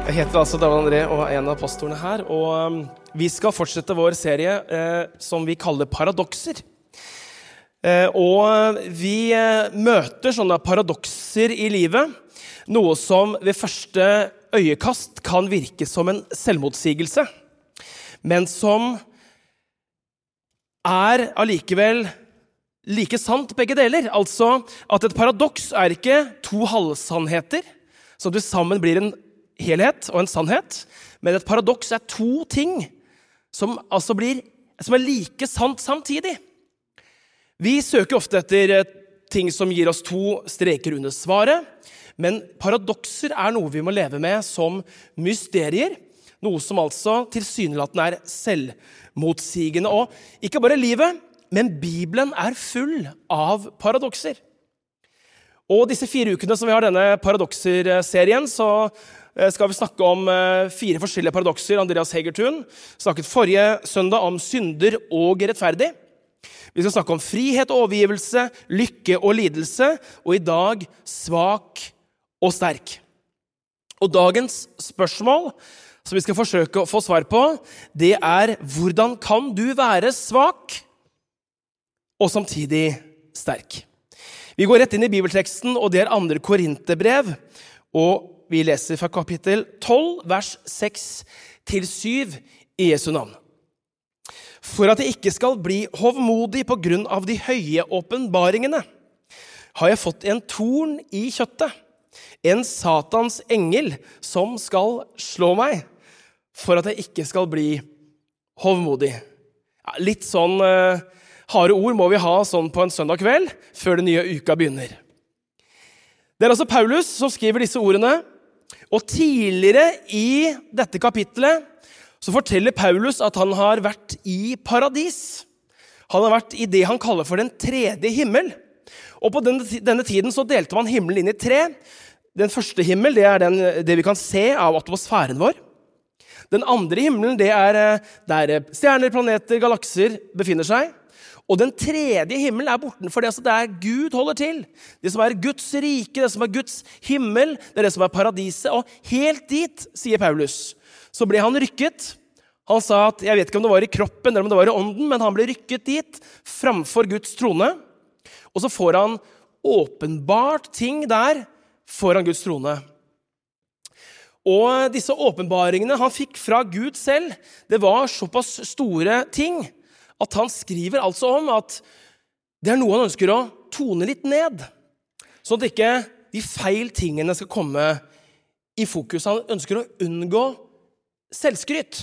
Jeg heter altså David André og er en av pastorene her, og vi skal fortsette vår serie som vi kaller Paradokser. Og vi møter sånne paradokser i livet, noe som ved første øyekast kan virke som en selvmotsigelse, men som allikevel like sant begge deler. Altså at et paradoks ikke to halvsannheter, som til sammen blir en helhet og en sannhet, men et paradoks to ting som like sant samtidig. Vi søker ofte etter ting som gir oss to streker under svaret, men paradokser noe vi må leve med som mysterier, noe som altså tilsynelatende selvmotsigende. Og ikke bare livet, men Bibelen full av paradokser. Og disse 4 ukene som vi har denne paradokser-serien, så skal vi snakke om 4 forskjellige paradokser. Andreas Hegertun snakket forrige søndag om synder og rettferdig. Vi skal snakke om frihet og overgivelse, lykke og lidelse, og i dag svak og sterk. Og dagens spørsmål, som vi skal forsøke å få svar på, det hvordan kan du være svak og samtidig sterk? Vi går rett inn i bibelteksten, og det 2. Korinterbrev, og vi leser fra kapittel 12, vers 6-7 i Jesu navn. For at jeg ikke skal bli hovmodig på grunn av de høye åpenbaringene, har jeg fått en torn i kjøttet, en Satans engel som skal slå meg, for at jeg ikke skal bli hovmodig. Ja, litt sånn harde ord må vi ha sånn på en søndag kveld, før den nye uka begynner. Det altså Paulus som skriver disse ordene, og tidligere i dette kapittelet så forteller Paulus at han har vært i paradis. Han har vært i det han kaller for den 3. himmel. Og på denne tiden så delte man himmelen inn i 3. Den første himmel, det vi kan se av atmosfæren vår. Den andre himmelen, det der stjerner, planeter, galakser befinner seg. Og den 3. himmelen bortenfor det, altså det Gud holder til. Det som Guds rike, det som Guds himmel, det det som paradiset. Og helt dit, sier Paulus, så ble han rykket. Han sa at, jeg vet ikke om det var i kroppen eller om det var i ånden, men han ble rykket dit framfor Guds trone. Og så får han åpenbart ting der foran Guds trone. Og disse åpenbaringene han fikk fra Gud selv, det var såpass store ting, at han skriver altså om at det noe han ønsker å tone litt ned, sånn at ikke de feil tingene skal komme i fokus. Han ønsker å unngå selvskryt.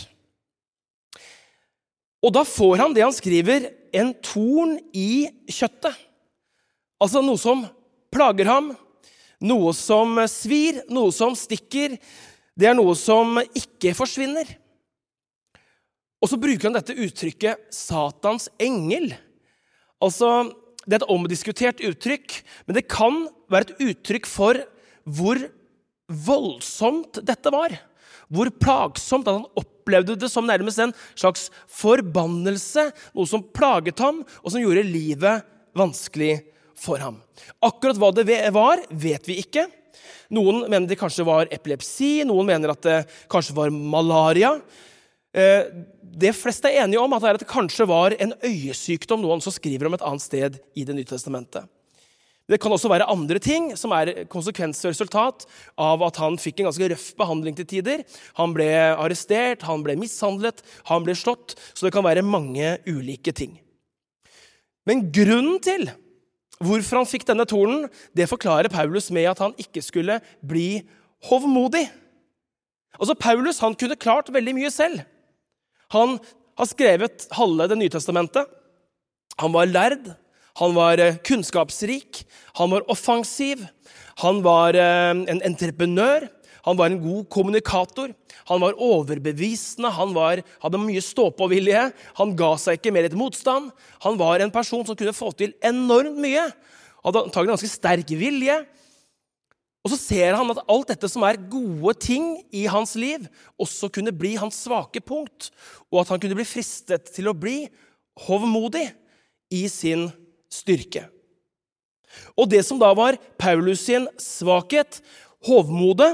Og da får han det han skriver, en torn i kjøttet. Altså noe som plager ham, noe som svir, noe som stikker. Det noe som ikke forsvinner. Og så bruker han dette uttrykket Satans engel. Altså, det et omdiskutert uttrykk, men det kan være et uttrykk for hvor voldsomt dette var. Hvor plagsomt at han opplevde det som nærmest en slags forbannelse, noe som plaget ham, og som gjorde livet vanskelig for ham. Akkurat hva det var, vet vi ikke. Noen mener det kanskje var epilepsi, noen mener at det kanskje var malaria. Det fleste enige om at det kanskje var en øyesykdom, noen som skriver om et annet sted i Det nye testamentet. Det kan også være andre ting som konsekvens og resultat av at han fikk en ganske røff behandling til tider. Han ble arrestert, han ble mishandlet, han ble slått, så det kan være mange ulike ting. Men grunnen til hvorfor han fikk denne tornen, det forklarer Paulus med at han ikke skulle bli hovmodig. Altså Paulus, han kunne klart veldig mye selv. Han har skrevet halve Det nye testamentet. Han var lærd, han var kunnskapsrik, han var offensiv, han var en entreprenør, han var en god kommunikator, han var overbevisende, han hadde mye ståpåvilje, han ga seg ikke mer etter motstand, han var en person som kunne få til enormt mye, hadde antagelig en ganske sterk vilje. Og så ser han at alt dette som gode ting i hans liv også kunne bli hans svake punkt, og at han kunne bli fristet til å bli hovmodig i sin styrke. Og det som da var Paulus sin svakhet, hovmodet,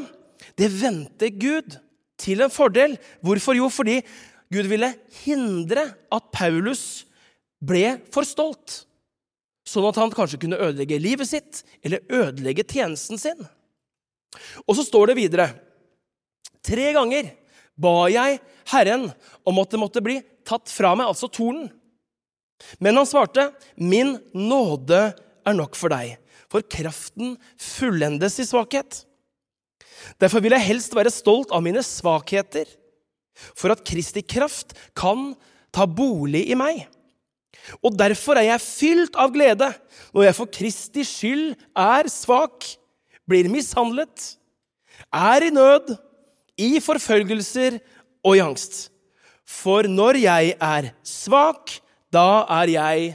det vendte Gud til en fordel. Hvorfor? Jo, fordi Gud ville hindre at Paulus ble for stolt, sånn at han kanskje kunne ødelegge livet sitt, eller ødelegge tjenesten sin. Og så står det videre, 3 ganger ba jeg Herren om at det måtte bli tatt fra meg, altså tornen. Men han svarte, min nåde er nok for deg, for kraften fullendes i svakhet. Derfor vil jeg helst være stolt av mine svakheter, for at Kristi kraft kan ta bolig i meg. Og derfor er jeg fylt av glede, når jeg for Kristi skyld er svak, blir mishandlet, er i nød, i forfølgelser og i angst. For når jeg er svak, da er jeg.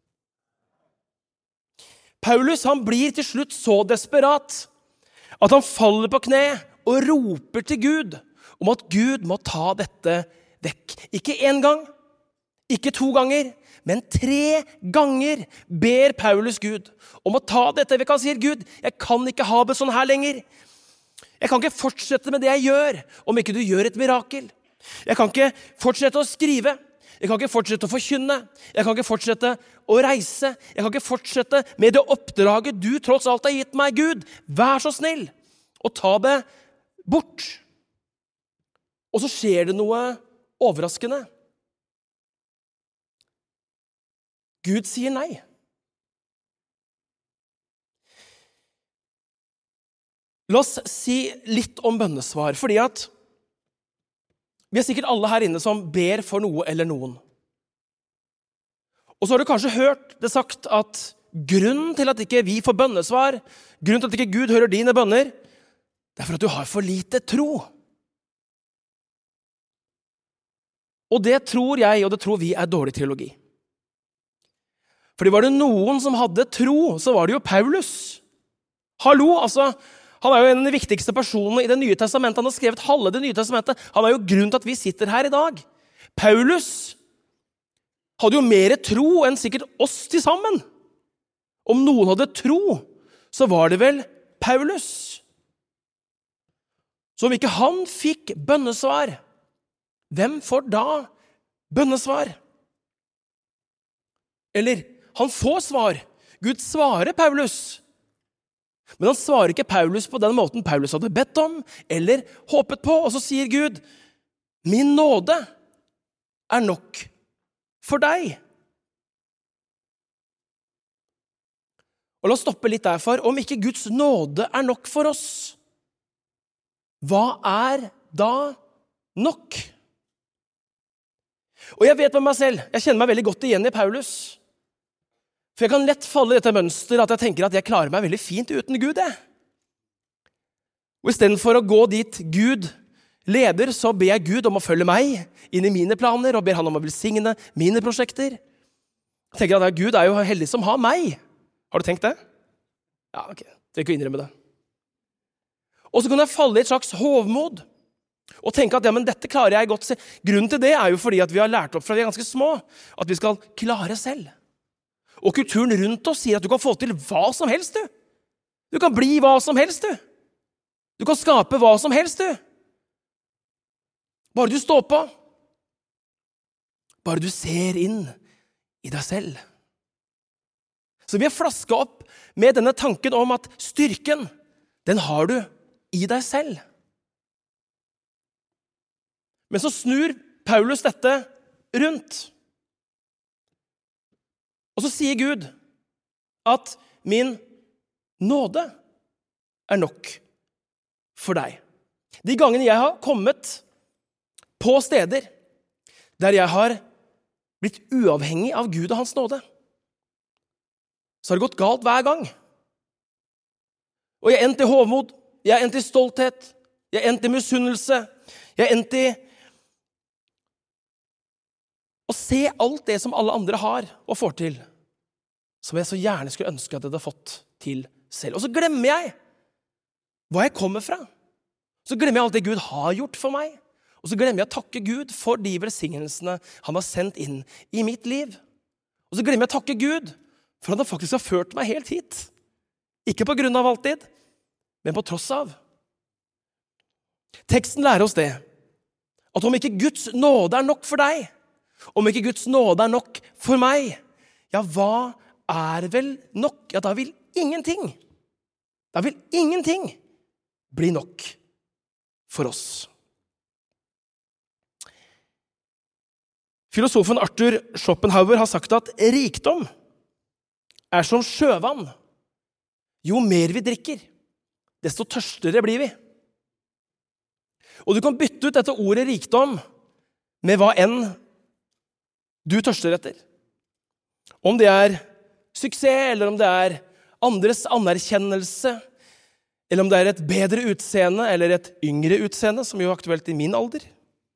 Paulus, han blir til slutt så desperat at han faller på kne og roper til Gud om at Gud må ta dette vekk. Ikke 1 gang, ikke 2 ganger, men 3 ganger ber Paulus Gud om å ta dette vekk. Han sier, Gud, jeg kan ikke ha det sånn her lenger. Jeg kan ikke fortsette med det jeg gjør, om ikke du gjør et mirakel. Jeg kan ikke fortsette å skrive. Jeg kan ikke fortsette å forkynne. Jeg kan ikke fortsette å reise. Jeg kan ikke fortsette med det oppdraget du tross alt har gitt meg, Gud. Vær så snill og ta det bort. Og så skjer det noe overraskende. Gud sier nei. La oss si litt om bønnesvar, fordi at vi er sikkert alle her inne som ber for noe eller noen. Og så har du kanskje hørt det sagt at grunnen til at ikke vi får bønnesvar, grunnen til at ikke Gud hører dine bønner, det er for at du har for lite tro. Og det tror jeg, og det tror vi, er dårlig teologi. Fordi var det noen som hadde tro, så var det jo Paulus. Hallo, altså, han er jo en av de viktigste personene i det nye testamentet. Han har skrevet halve det nye testamentet. Han er jo grunnen til at vi sitter her i dag. Paulus hadde jo mer tro enn sikkert oss til sammen. Om noen hadde tro, så var det vel Paulus. Så om ikke han fikk bønnesvar, hvem får da bønnesvar? Eller, han får svar. Gud svarer Paulus. Men han svarer ikke Paulus på den måten Paulus hadde bedt om, eller håpet på. Og så sier Gud, min nåde er nok for deg. Og la oss stoppe litt derfor. Om ikke Guds nåde er nok for oss, hva er da nok? Og jeg vet med meg selv, jeg kjenner meg veldig godt igjen i Paulus. For jeg kan lett falle i dette mønsteret at jeg tenker at jeg klarer meg veldig fint uten Gud. Og i stedet for å gå dit Gud leder, så ber jeg Gud om å følge meg inn i mine planer, og ber han om å velsigne mine prosjekter. Jeg tenker at Gud er jo heldig som har meg. Har du tenkt det? Ja, ok. Trenger ikke å innrømme det. Og så kan jeg falle i et slags hovmod, og tenke at ja, men dette klarer jeg godt. Grunnen til det er jo fordi at vi har lært opp fra vi er ganske små, at vi skal klare selv. Og kulturen rundt oss sier at du kan få til hva som helst, du. Du kan bli hva som helst, du. Du kan skape hva som helst, du. Bare du står på. Bare du ser inn i deg selv. Så vi har flasket opp med denne tanken om at styrken, den har du i deg selv. Men så snur Paulus dette rundt. Og så sier Gud at min nåde er nok for deg. De gangene jeg har kommet på steder der jeg har blitt uavhengig av Gud og hans nåde, så har det gått galt hver gang. Og jeg endte i hovmod, jeg endte i stolthet, jeg endte i misunnelse, jeg endte i å se alt det som alle andre har og får til, som jeg så gjerne skulle ønske at jeg hadde fått til selv. Og så glemmer jeg hva jeg kommer fra. Så glemmer jeg alt det Gud har gjort for meg. Og så glemmer jeg å takke Gud for de velsignelsene han har sendt inn i mitt liv. Og så glemmer jeg å takke Gud for at han faktisk har ført meg helt hit. Ikke på grunn av alltid, men på tross av. Teksten lærer oss det, at om ikke Guds nåde er nok for deg, om ikke Guds nåde er nok for meg, ja, hva er vel nok? Ja, da vil ingenting bli nok for oss. Filosofen Arthur Schopenhauer har sagt at rikdom er som sjøvann. Jo mer vi drikker, desto tørstere blir vi. Og du kan bytte ut dette ordet rikdom med hva enn du tørster etter. Om det er suksess, eller om det er andres anerkjennelse, eller om det er et bedre utseende, eller et yngre utseende, som jo er aktuelt i min alder.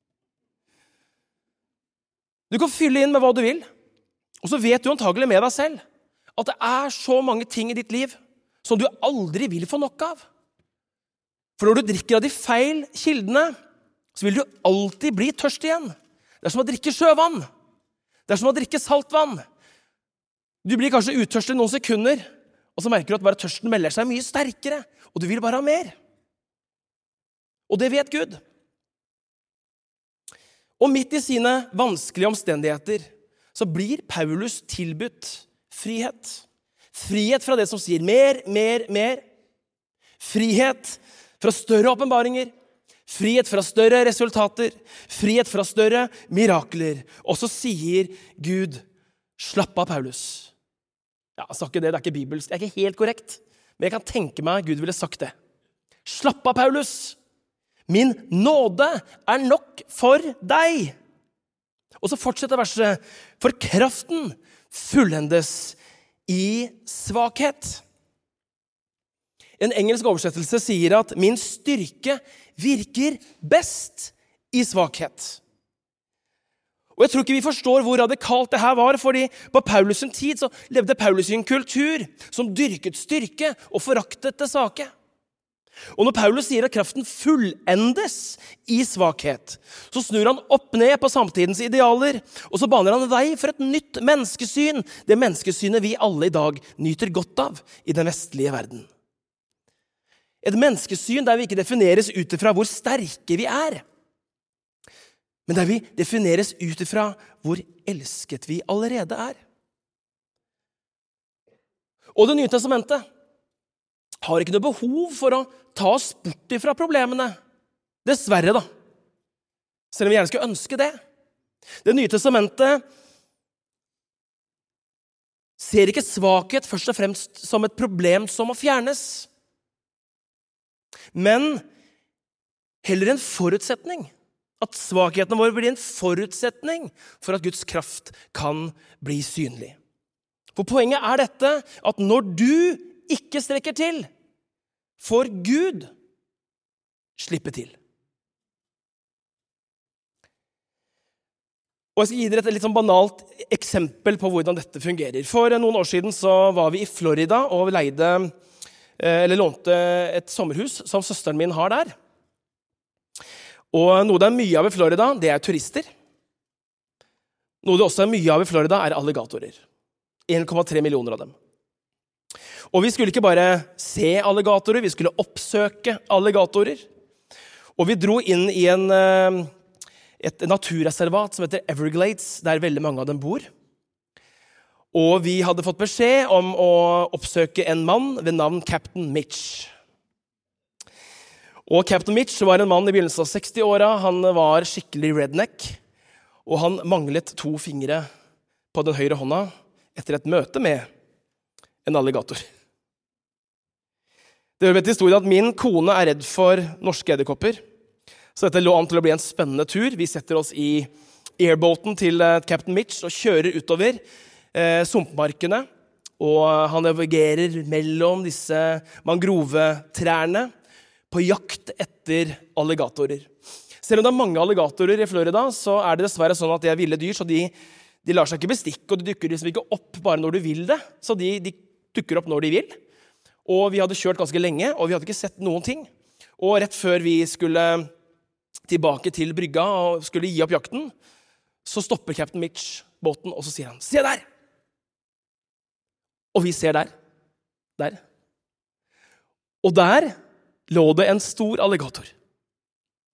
Du kan fylle inn med hva du vil, og så vet du antagelig med deg selv at det er så mange ting i ditt liv som du aldri vil få nok av. For når du drikker av de feil kildene, så vil du alltid bli tørst igjen. Det er som å drikke sjøvann. Det er som å drikke saltvann. Du blir kanskje uttørstig noen sekunder, og så merker du at bare tørsten melder seg mye sterkere, og du vil bare ha mer. Og det vet Gud. Og midt i sine vanskelige omstendigheter, så blir Paulus tilbudt frihet. Frihet fra det som sier mer, mer, mer. Frihet fra større åpenbaringer. Frihet fra større resultater. Frihet fra større mirakler. Og så sier Gud, slapp av, Paulus. Ja, jeg sa ikke det, det er ikke bibelsk, det er ikke helt korrekt. Men jeg kan tenke meg at Gud ville sagt det. Slapp av, Paulus. Min nåde er nok for deg. Og så fortsetter verset. For kraften fullendes i svakhet. En engelsk oversettelse sier at min styrke virker best i svakhet. Og jeg tror ikke vi forstår hvor radikalt det her var, fordi på Paulus' tid så levde Paulus i en kultur som dyrket styrke og foraktet det svake. Og når Paulus sier at kraften fullendes i svakhet, så snur han opp ned på samtidens idealer, og så baner han vei for et nytt menneskesyn, det menneskesynet vi alle i dag nyter godt av i den vestlige verden. Et menneskesyn der vi ikke defineres ut fra hvor sterke vi er, men der vi defineres ut fra hvor elsket vi allerede er. Og Det nye testamentet har ikke noe behov for å ta oss bort fra problemene. Dessverre da. Selv om vi gjerne skulle ønske det. Det nye testamentet ser ikke svakhet først og fremst som et problem som må fjernes, men heller en forutsetning. At svakheten vår blir en forutsetning for at Guds kraft kan bli synlig. For poenget er dette, at når du ikke strekker til, får Gud slippe til. Og jeg skal gi dere et litt sånn banalt eksempel på hvordan dette fungerer. For noen år siden så var vi i Florida og lånte et sommerhus som søsteren min har der. Og noe det er mye av i Florida, det er turister. Noe det også er mye av i Florida er alligatorer. 1,3 millioner av dem. Og vi skulle ikke bare se alligatorer, vi skulle oppsøke alligatorer. Og vi dro inn i et naturreservat som heter Everglades, der veldig mange av dem bor. Og vi hadde fått beskjed om å oppsøke en mann ved navn Captain Mitch. Og Captain Mitch var en mann i begynnelsen av 60-åra. Han var skikkelig redneck, og han manglet 2 fingre på den høyre hånda etter et møte med en alligator. Det hører med til historien at min kone er redd for norske edderkopper. Så dette lå an til å bli en spennende tur. Vi setter oss i airboaten til Captain Mitch og kjører utover sumpmarkene. Og han navigerer mellom disse mangrovetrærne på jakt etter alligatorer. Selv om det er mange alligatorer i Florida, så er det dessverre sånn at de er ville dyr, så de lar seg ikke bestikke, og de dukker liksom ikke opp bare når du vil det. Så de dukker opp når de vil. Og vi hadde kjørt ganske lenge, og vi hadde ikke sett noen ting. Og rett før vi skulle tilbake til brygga og skulle gi opp jakten, så stopper Captain Mitch båten, og så sier han, se der! Og vi ser der. Der. Og der lå det en stor alligator.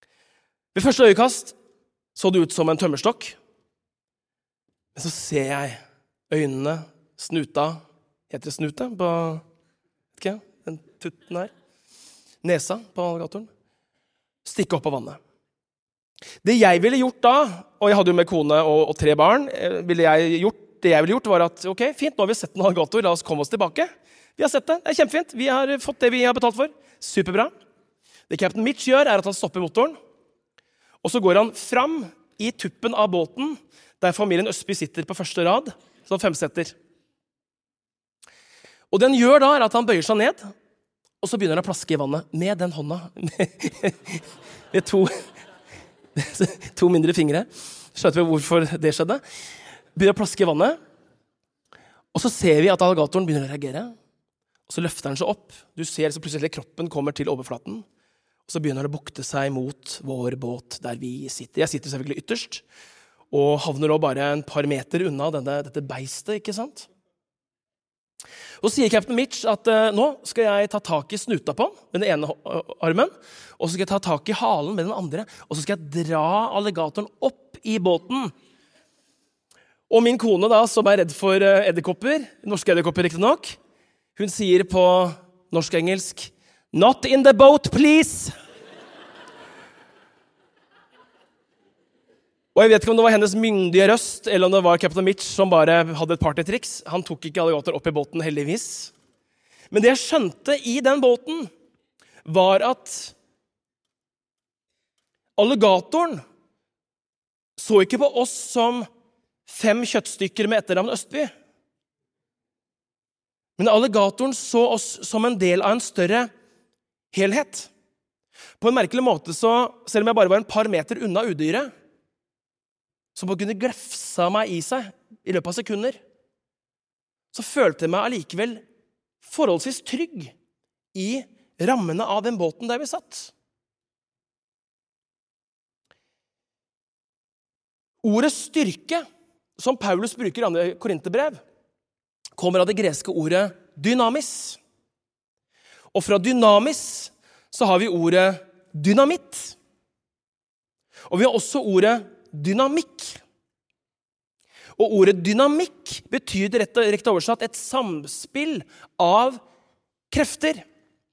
Ved første øyekast så det ut som en tømmerstokk. Men så ser jeg øynene, snuta, heter det snute på, vet ikke, den tutten her, nesa på alligatoren, stikke opp av vannet. Det jeg ville gjort da, og jeg hadde jo med kone og 3 barn, det jeg ville gjort var at, ok, fint, nå har vi sett en alligator, la oss komme oss tilbake. Vi har sett det, det er kjempefint, vi har fått det vi har betalt for, superbra. Det Captain Mitch gjør er at han stopper motoren, og så går han fram i tuppen av båten, der familien Østby sitter på første rad, som 5-setter. Og det han gjør da er at han bøyer seg ned, og så begynner han å plaske i vannet med den hånda. Med to mindre fingre. Skjønner vi hvorfor det skjedde? Begynner å plaske i vannet, og så ser vi at alligatoren begynner å reagere. Og så løfter han seg opp. Du ser så plutselig kroppen kommer til overflaten. Og så begynner han å bukte seg mot vår båt der vi sitter. Jeg sitter selvfølgelig ytterst, og havner nå bare en par meter unna dette beistet, ikke sant? Og så sier Captain Mitch at nå skal jeg ta tak i snuta på med den ene armen, og så skal jeg ta tak i halen med den andre, og så skal jeg dra alligatoren opp i båten. Og min kone da, som er redd for edderkopper, norske edderkopper riktig nok, hun sier på norsk-engelsk, "Not in the boat, please!" Og jeg vet ikke om det var hennes myndige røst, eller om det var Captain Mitch som bare hadde et partytriks. Han tok ikke alligator opp i båten, heldigvis. Men det jeg skjønte i den båten, var at alligatoren så ikke på oss som 5 kjøttstykker med etternavn Østby. Men alligatoren så oss som en del av en større helhet. På en merkelig måte så, selv om jeg bare var en par meter unna udyret, som kunne glefsa meg i seg i løpet av sekunder, så følte jeg meg allikevel forholdsvis trygg i rammene av den båten der vi satt. Ordet styrke, som Paulus bruker i 2. Korinterbrev, kommer av det greske ordet dynamis. Og fra dynamis så har vi ordet dynamitt. Og vi har også ordet dynamikk. Og ordet dynamikk betyr direkte oversatt et samspill av krefter.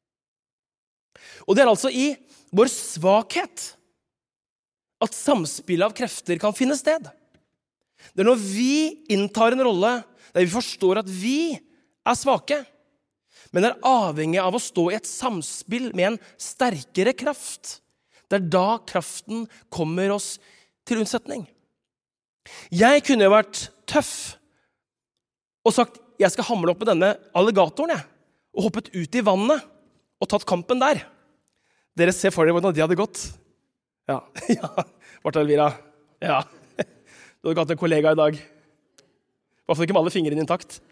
Og det er altså i vår svakhet at samspillet av krefter kan finne sted. Det er når vi inntar en rolle der vi forstår at vi er svake, men er avhengig av å stå i et samspill med en sterkere kraft. Det er da kraften kommer oss til unnsetning. Jeg kunne jo vært tøff og sagt, jeg skal hamle opp med denne alligatoren, og hoppet ut i vannet og tatt kampen der. Dere ser for dere hvordan de hadde gått. Ja, Martha Elvira. Ja, du hadde hatt en kollega i dag. I hvert fall ikke med alle fingrene intakt.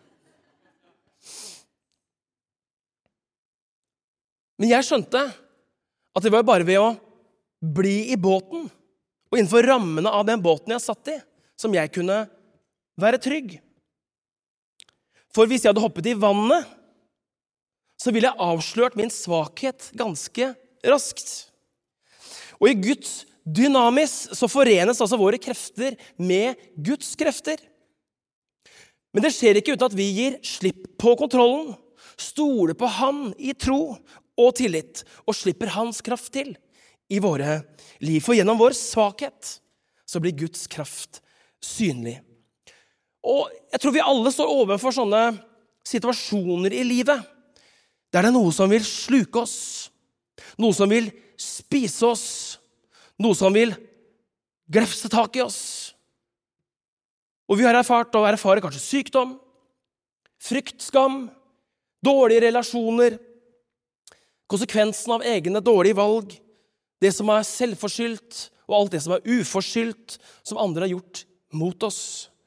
Men jeg skjønte at det var bare ved å bli i båten, og innenfor rammene av den båten jeg satt i, som jeg kunne være trygg. For hvis jeg hadde hoppet i vannet, så ville jeg avslørt min svakhet ganske raskt. Og i Guds dynamis så forenes altså våre krefter med Guds krefter. Men det skjer ikke uten at vi gir slipp på kontrollen, stoler på Han i tro og tillit, og slipper Hans kraft til i våre liv. For gjennom vår svakhet så blir Guds kraft synlig. Og jeg tror vi alle står overfor sånne situasjoner i livet, der det er noe som vil sluke oss, noe som vil spise oss, noe som vil glefse tak i oss. Og vi har erfart og erfarer kanskje sykdom, frykt, skam, dårlige relasjoner, konsekvensen av egne dårlige valg, det som er selvforskyldt, og alt det som er uforskyldt, som andre har gjort mot oss.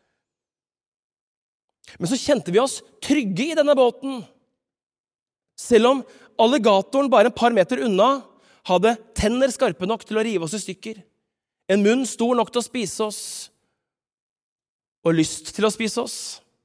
Men så kjente vi oss trygge i denne båten, selv om alligatoren bare et par meter unna hadde tenner skarpe nok til å rive oss i stykker, en munn stor nok til å spise oss, og lyst til å spise oss.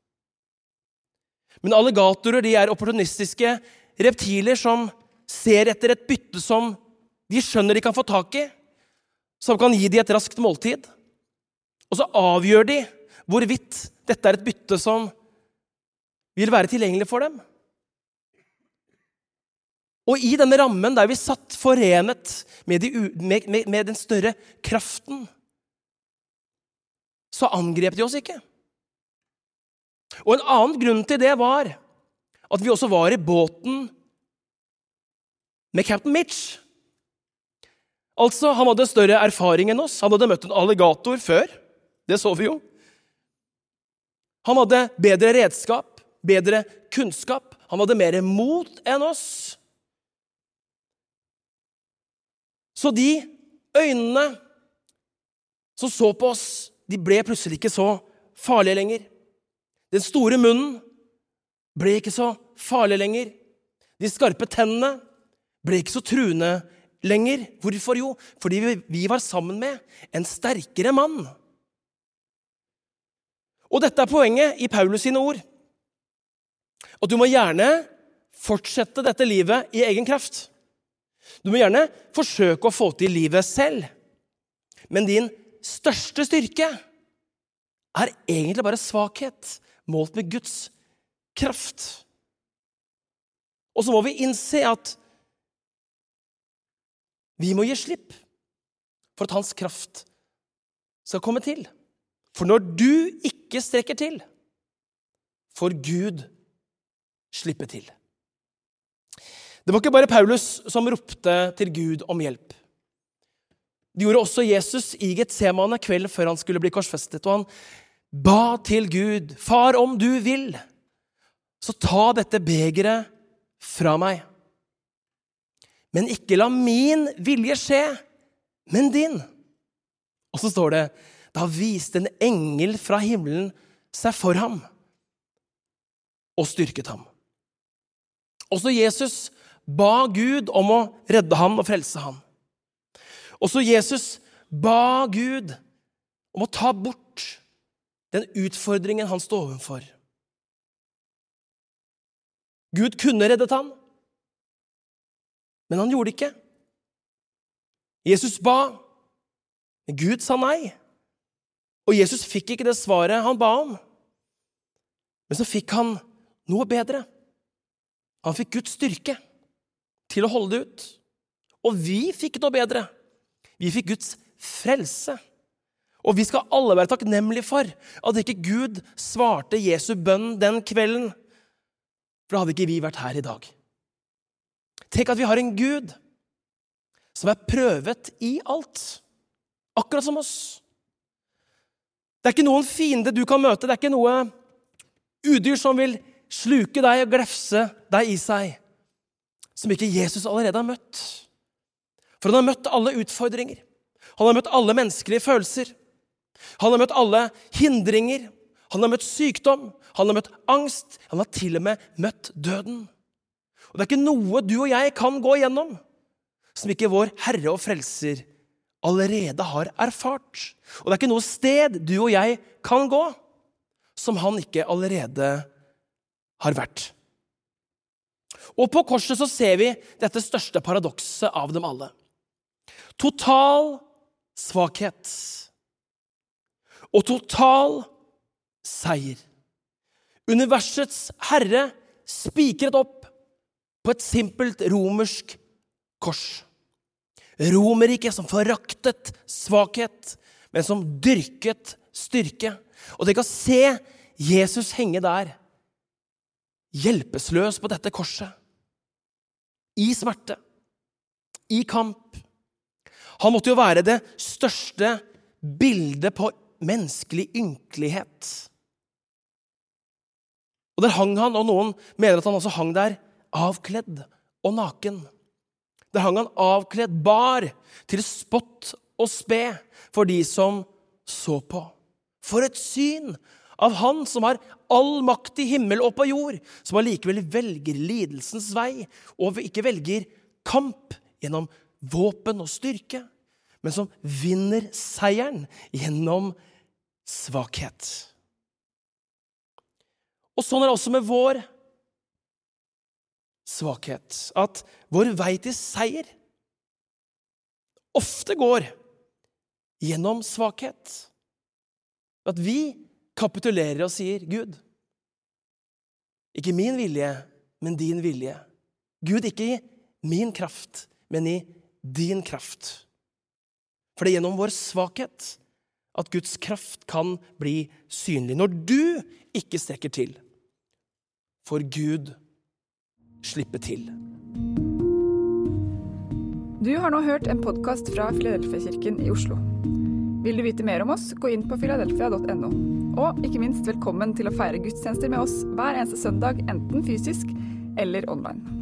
Men alligatorer, de er opportunistiske reptiler som ser etter et bytte som de skjønner de kan få tak i, som kan gi de et raskt måltid, og så avgjør de hvorvidt dette er et bytte som vil være tilgjengelig for dem. Og i denne rammen der vi satt forenet med den større kraften, så angrep de oss ikke. Og en annen grunn til det var at vi også var i båten med Captain Mitch. Altså, han hadde større erfaring enn oss. Han hadde møtt en alligator før. Det så vi jo. Han hadde bedre redskap, bedre kunnskap. Han hadde mer mot enn oss. Så de øynene som så på oss, de ble plutselig ikke så farlige lenger. Den store munnen ble ikke så farlig lenger. De skarpe tennene ble ikke så truende lenger. Hvorfor jo? Fordi vi var sammen med en sterkere mann. Og dette er poenget i Paulus sine ord. At du må gjerne fortsette dette livet i egen kraft. Du må gjerne forsøke å få til livet selv. Men din største styrke er egentlig bare svakhet, målt med Guds kraft. Og så må vi innse at vi må gi slipp for at hans kraft skal komme til. For når du ikke strekker til, får Gud slippe til. Det var ikke bare Paulus som ropte til Gud om hjelp. Det gjorde også Jesus i Getsemane kvelden før han skulle bli korsfestet, og han ba til Gud: Far, om du vil, så ta dette begeret fra meg. Men ikke la min vilje skje, men din. Og så står det: Da viste en engel fra himmelen seg for ham og styrket ham. Også Jesus ba Gud om å redde ham og frelse ham. Også Jesus ba Gud om å ta bort den utfordringen han stod overfor. Gud kunne reddet ham, men han gjorde det ikke. Jesus ba, men Gud sa nei. Og Jesus fikk ikke det svaret han ba om. Men så fikk han noe bedre. Han fikk Guds styrke til å holde det ut. Og vi fikk noe bedre. Vi fikk Guds frelse. Og vi skal alle være takknemlige for at ikke Gud svarte Jesu bønn den kvelden. For da hadde ikke vi vært her i dag. Tenk at vi har en Gud som er prøvet i alt. Akkurat som oss. Det er ikke noen fiende du kan møte. Det er ikke noe udyr som vil sluke deg og glefse deg i seg, som ikke Jesus allerede har møtt. For han har møtt alle utfordringer. Han har møtt alle menneskelige følelser. Han har møtt alle hindringer. Han har møtt sykdom. Han har møtt angst. Han har til og med møtt døden. Og det er ikke noe du og jeg kan gå igjennom som ikke vår Herre og Frelser allerede har erfart. Og det er ikke noe sted du og jeg kan gå som han ikke allerede har vært. Og på korset så ser vi dette største paradokset av dem alle. Total svakhet og total seier. Universets herre spikret opp på et simpelt romersk kors. Romerriket som foraktet svakhet, men som dyrket styrke. Og dere kan se Jesus henge der, hjelpeløs på dette korset. I smerte, i kamp. Han måtte jo være det største bildet på menneskelig ynkelighet. Og der hang han, og noen mener at han også hang der avkledd og naken. Der hang han avkledd, bar, til spott og spe for de som så på. For et syn av han som har all makt i himmel og på jord, som allikevel velger lidelsens vei, og ikke velger kamp gjennom våpen og styrke, men som vinner seieren gjennom svakhet. Og sånn er det også med vår svakhet, at vår vei til seier ofte går gjennom svakhet. At vi kapitulerer og sier, Gud, ikke min vilje, men din vilje. Gud, ikke i min kraft, men i din kraft. For det er gjennom vår svakhet at Guds kraft kan bli synlig. Når du ikke strekker til, får Gud slippe til. Du har nå hørt en podcast fra Filadelfia-kirken i Oslo. Vil du vite mer om oss, gå inn på filadelfia.no. Og ikke minst velkommen til å feire gudstjenester med oss hver eneste søndag, enten fysisk eller online.